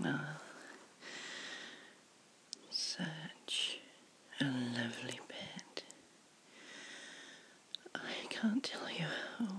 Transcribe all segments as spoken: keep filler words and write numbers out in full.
Ah, such a lovely bed. I can't tell you how.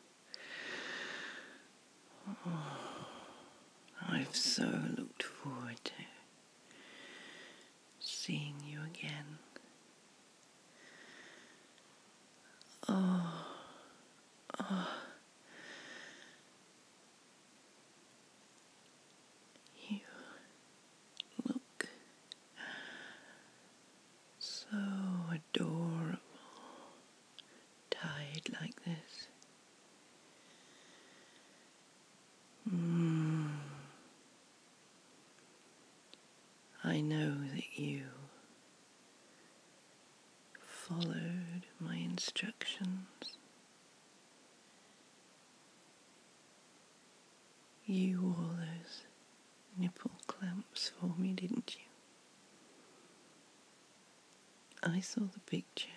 Oh, I've so looked forward to seeing you again. Oh, oh. You look so adorable, tied like this. Mm. I know that you followed my instructions. You wore those nipple clamps for me, didn't you? I saw the picture.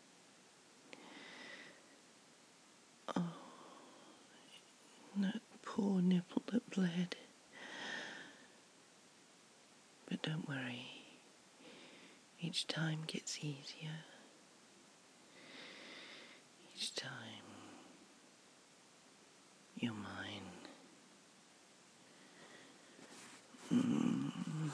Oh, that poor nipple that bled. But don't worry, each time gets easier. Each time you're mine. Mm.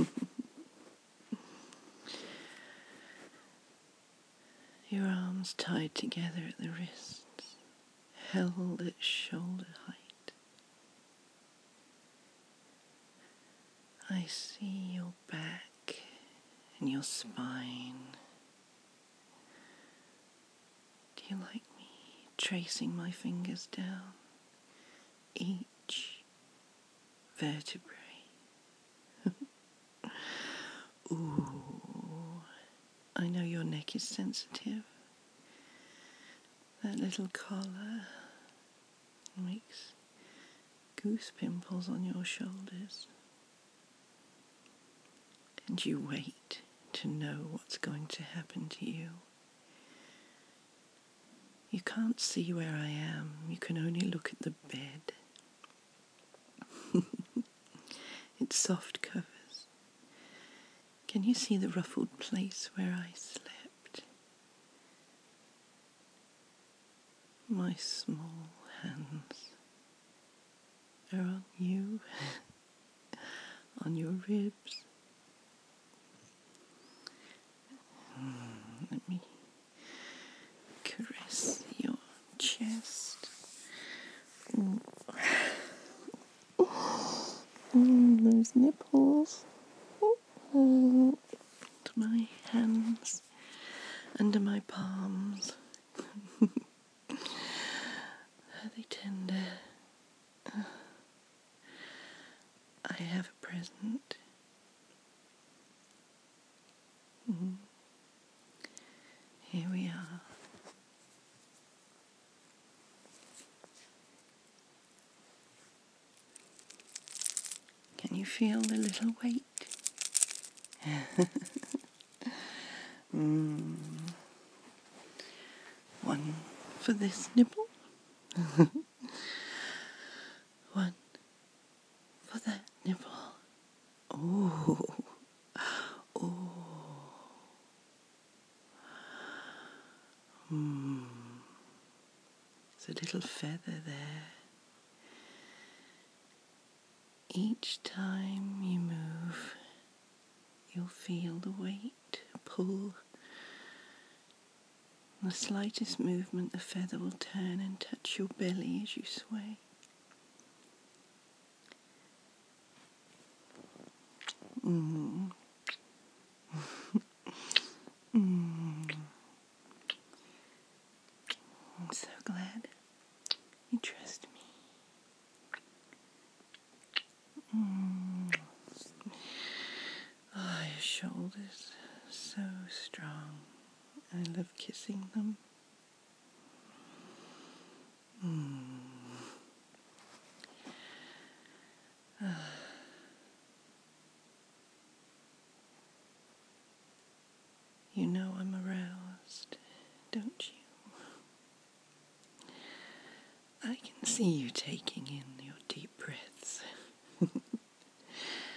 Your arms tied together at the wrists, held at shoulder height. I see your back and your spine. Do you like me tracing my fingers down each vertebrae? Ooh, I know your neck is sensitive. That little collar makes goose pimples on your shoulders. And you wait to know what's going to happen to you. You can't see where I am. You can only look at the bed. Its soft covers. Can you see the ruffled place where I slept? My small hands are on you, on your ribs. Mm, let me caress your chest. Mm. Mm, those nipples. Mm. My hands under my palms. Are they tender? I have a present. Mm. Here we are. Can you feel the little weight? mm. One for this nipple. One for that nipple. Oh, oh. Mm. There's a little feather there. Each time you move, you'll feel the weight pull. The slightest movement, the feather will turn and touch your belly as you sway. Mm. mm. I'm so glad you trust me. Mm. Oh, your shoulders, so strong. I love kissing them. Mm. Ah. You know I'm aroused, don't you? I can see you taking in your deep breaths.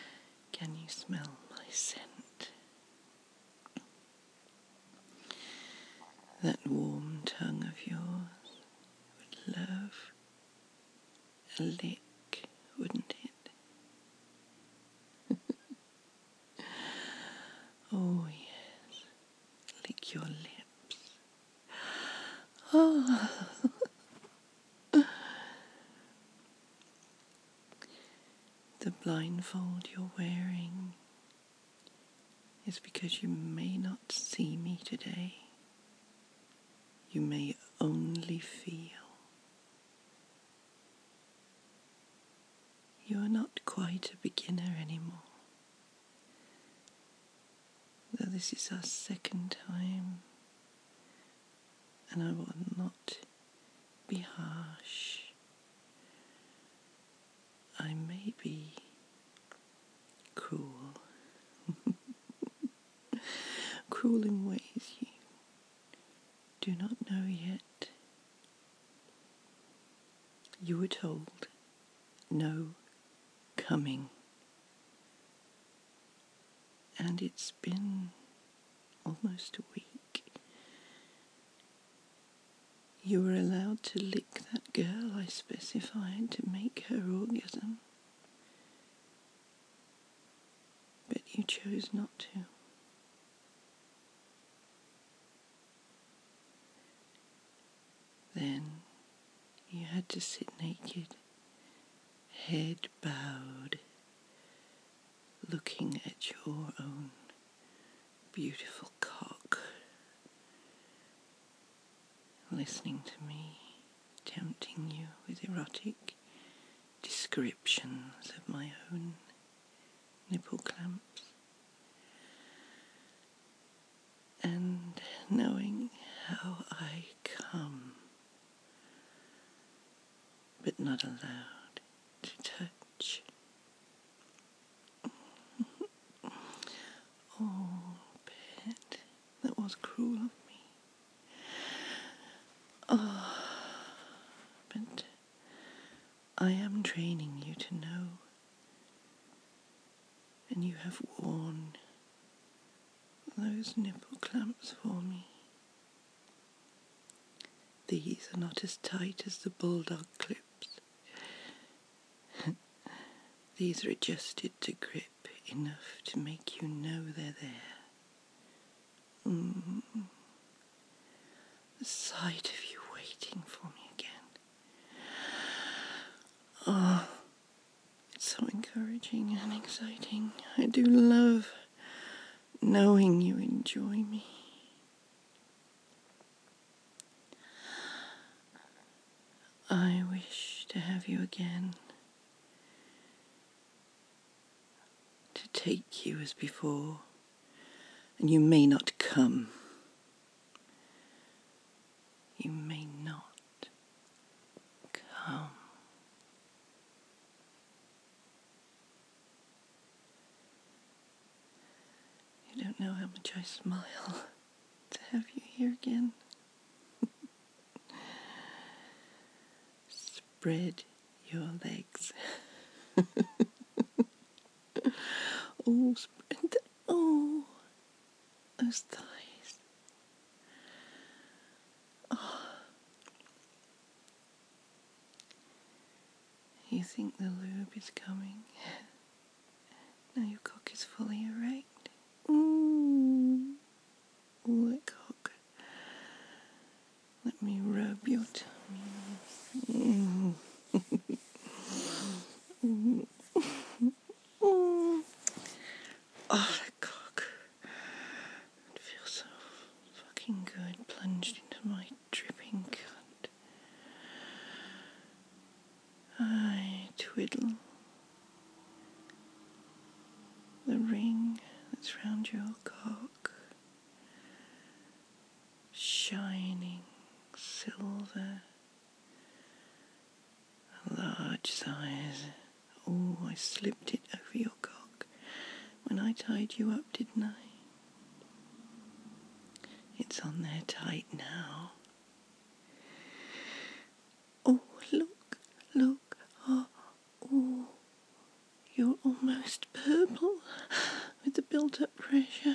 your lips. Oh. The blindfold you're wearing is because you may not see me today. You may only feel. You are not quite a beginner anymore. Though this is our second time, and I will not be harsh. I may be cruel. Cruel in ways you do not know yet. You were told no coming. And it's been almost a week. You were allowed to lick that girl I specified to make her orgasm. But you chose not to. Then you had to sit naked, head bowed, looking at your own beautiful cock, listening to me, tempting you with erotic descriptions of my own nipple clamps, and knowing how I come, but not allowed to touch. Oh, pet, that was cruel of me. Oh, but I am training you to know, and you have worn those nipple clamps for me. These are not as tight as the bulldog clips. These are adjusted to grip enough to make you know they're there. Mm. The sight of you waiting for me again. Oh, it's so encouraging and exciting. I do love knowing you enjoy me. I wish to have you again, to take you as before, and you may not come. You may not come. You don't know how much I smile to have you here again. Spread your legs. Oh, spread. Oh, those thighs. Oh. You think the lube is coming? Now your cock is fully erect. Ooh, ooh, that cock. Let me rub your tummy. Mm. Mm. Mm. Oh, that cock. It feels so fucking good, plunged into my dripping cunt. I twiddle the ring that's round your cock, shining silver, a large size. Oh, I slipped it over your cock when I tied you up, didn't I? It's on there tight now. Oh, look, look, oh, oh, you're almost purple with the built-up pressure.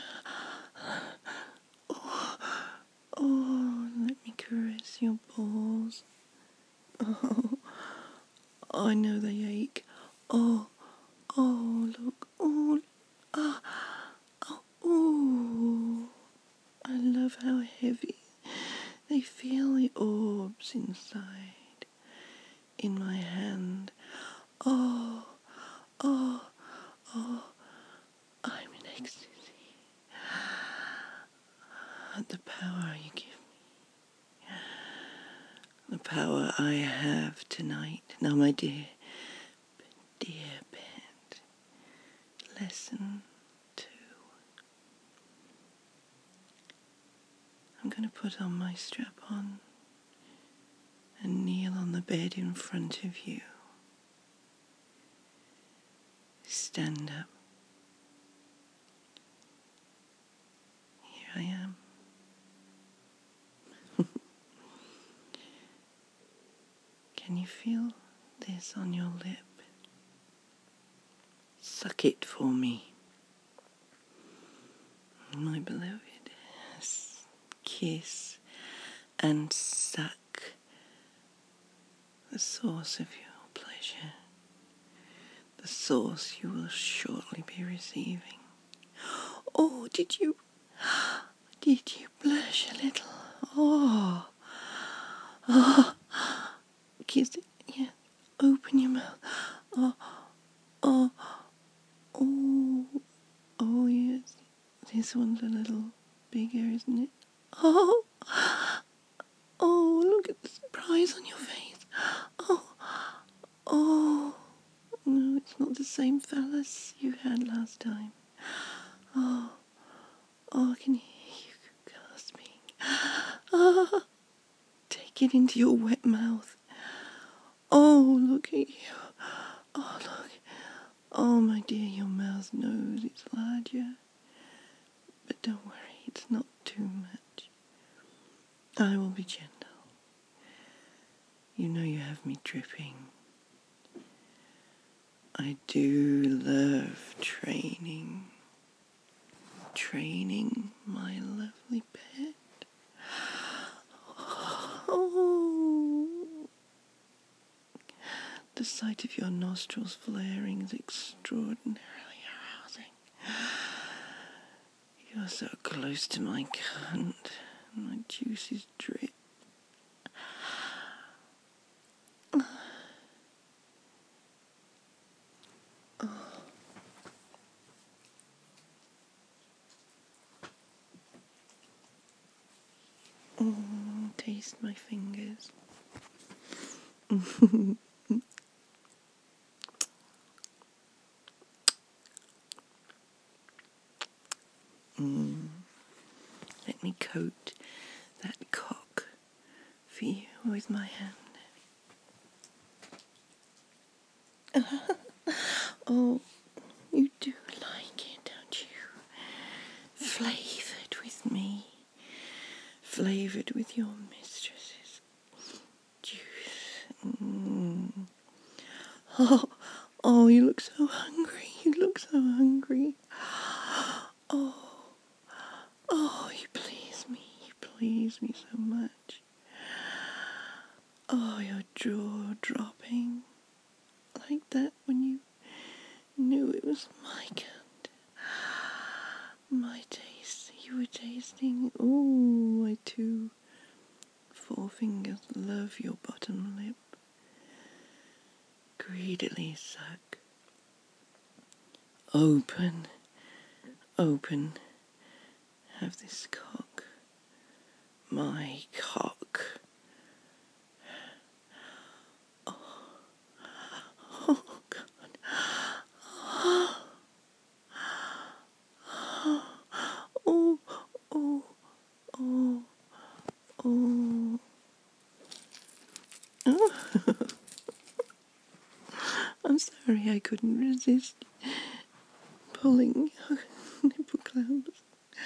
Oh, oh, let me caress your balls. Oh, I know they ache. Oh, oh, look, oh, ah, oh, oh. I love how but the power you give me, the power I have tonight. Now, my dear, dear pet, lesson two. I'm going to put on my strap-on and kneel on the bed in front of you. Stand up. Here I am. Can you feel this on your lip? Suck it for me. My beloved, kiss and suck the source of your pleasure, the source you will shortly be receiving. Oh, did you, did you blush a little? Oh, oh, kiss it, yeah, open your mouth. Oh, oh, oh, oh yes, this one's a little bigger, isn't it? Oh, oh, look at the surprise on your face. Oh, oh, no, it's not the same phallus you had last time. Oh, oh, I can hear you gasping. Oh, take it into your wet mouth. Oh, look at you. Oh, look. Oh, my dear, your mouth knows it's larger. But don't worry, it's not too much. I will be gentle. You know you have me dripping. I do love training. Training my lovely pet. Oh, the sight of your nostrils flaring is extraordinarily arousing. You're so close to my cunt, and my juices drip. Mm, taste my fingers. mm. Let me coat that cock for you with my hand. Oh, you do like it, don't you? Flavoured with me. Flavoured with your mistress's juice. Mm. Oh, oh, you look so hungry. You look so hungry. Oh, oh, you please me. You please me so much. Oh, your jaw dropping like that when you knew it was my cunt. My taste. You were tasting. Oh, my two forefingers love your bottom lip. Greedily suck. Open, open. Have this cock. My cock. Oh, oh God. Oh, oh, oh, oh, oh. Oh. I'm sorry I couldn't resist pulling your nipple clamps.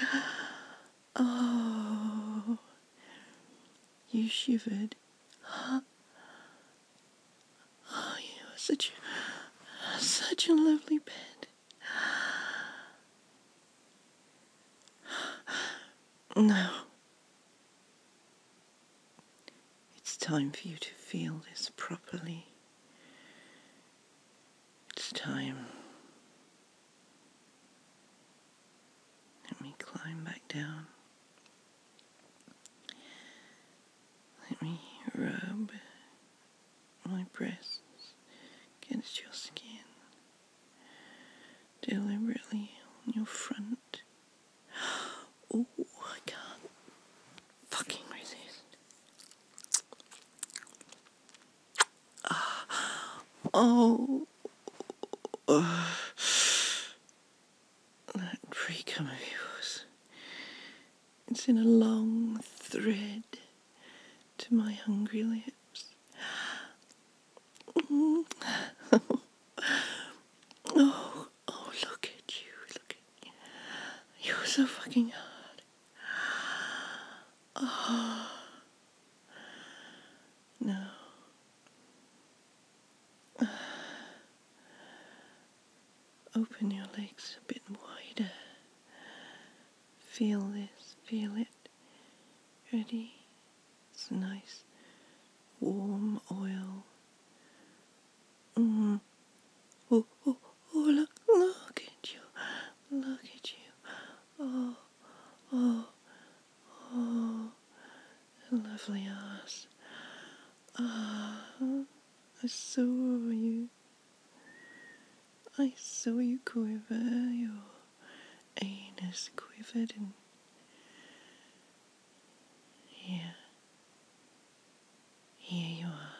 Oh, you shivered. Oh, you are such, such a lovely pet. Now, it's time for you to feel this properly. It's time. Let me climb back down. Let me rub my breasts against your skin, deliberately on your front. Oh, I can't Oh, uh, that pre-cum of yours. It's in a long thread to my hungry lips. Mm. Oh, oh, look at you, look at you. You're so fucking hard. Oh, no. Open your legs a bit wider. Feel this, feel it. Ready? It's nice, warm oil. Mm. Oh, oh, oh, look, look at you. Look at you. Oh, oh, oh. A lovely ass. Ah, I saw you. I saw you quiver. Your anus quivered, and here, here you are.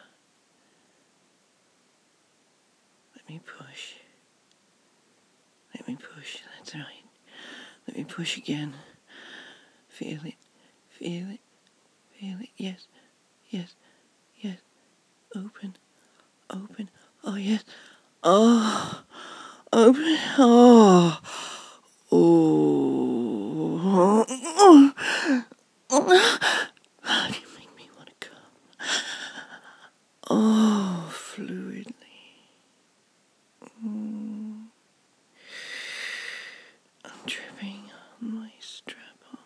Let me push. Let me push. That's right. Let me push again. Feel it. Feel it. Feel it. Yes. Yes. Yes. Open. Open. Oh, yes. Oh. Open. Oh. Oh. How do you make me want to come? Oh, fluidly. Mm. I'm tripping on my strap-on.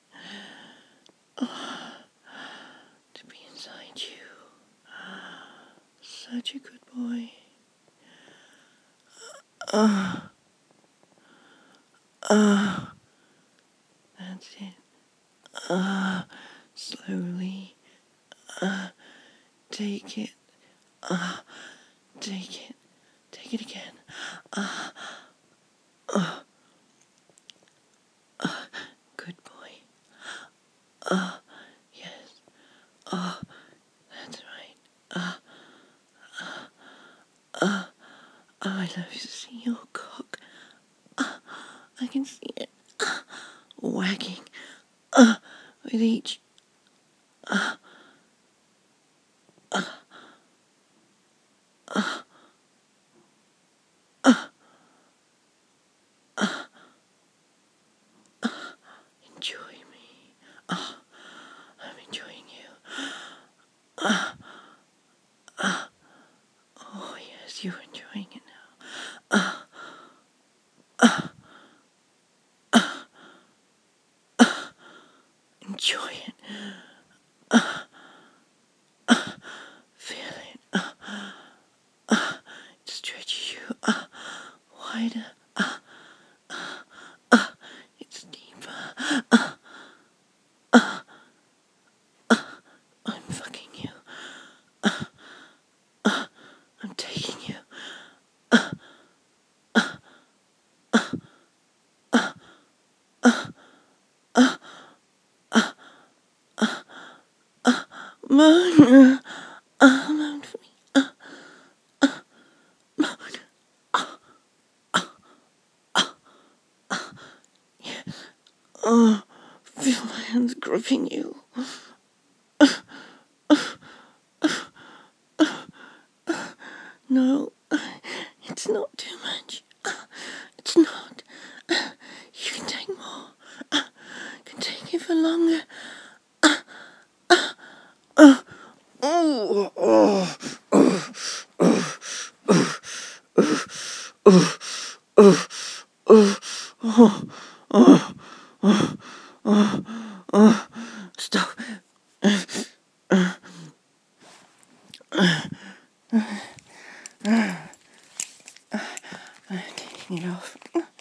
Oh, to be inside you. Such a good boy. Uh, uh, that's it. Uh, slowly. Uh, take it. Uh, take it. Take it again. Uh, uh, uh, good boy. Uh, yes. Uh, that's right. Uh, uh, uh, I love to see your cock. Uh, I can see it. Uh, wagging. Uh, with each. Uh, uh, uh, uh, uh, uh, enjoy me. Uh, I'm enjoying you. Uh, uh, oh yes, you're enjoying it now. Uh, uh, uh, uh, enjoy it. Uh, uh, feel it. Uh, uh, it stretches you uh, wider. Uh, uh, uh, it's deeper. Uh, uh, uh, I'm fucking you. Uh, uh, I'm taking you. Uh, uh, uh, uh, uh, uh, uh, uh, uh, moan, uh, moan for me. Uh, uh, moan. Uh, uh, uh, uh, yeah. Oh, feel my hands gripping you. No, it's not too much. It's not. You can take more. You can take it for longer. Oh, oh, oh, oh, oh, oh, oh, oh, oh, oh, oh, oh, stop. I'm taking it off.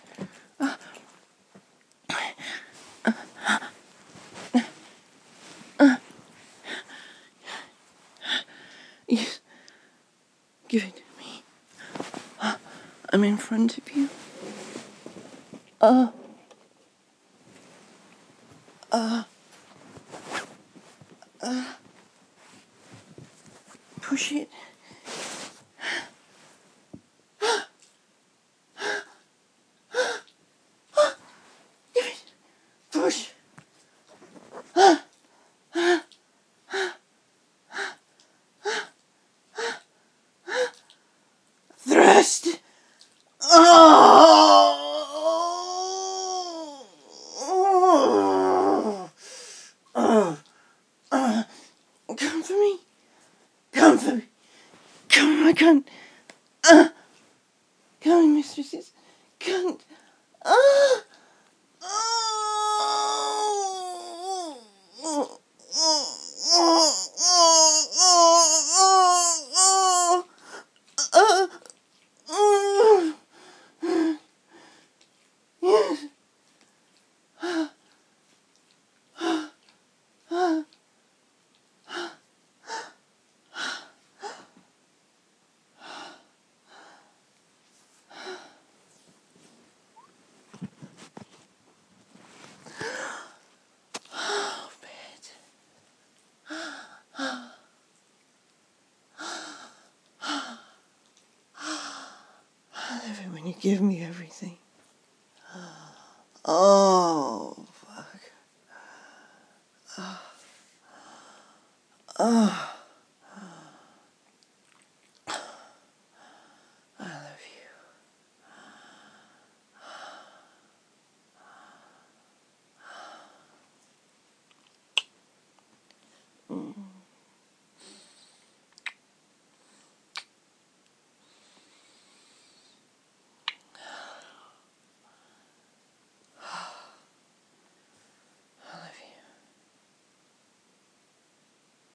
Yes, give it to me. I'm in front of you. Uh, uh, uh, push it. Push. Thrust. Oh. Oh. Oh. Come for me. Come for me. Come, I can't. Uh. Come, mistresses. Can't. Ah. I love it when you give me everything. Oh, fuck. Oh. Oh.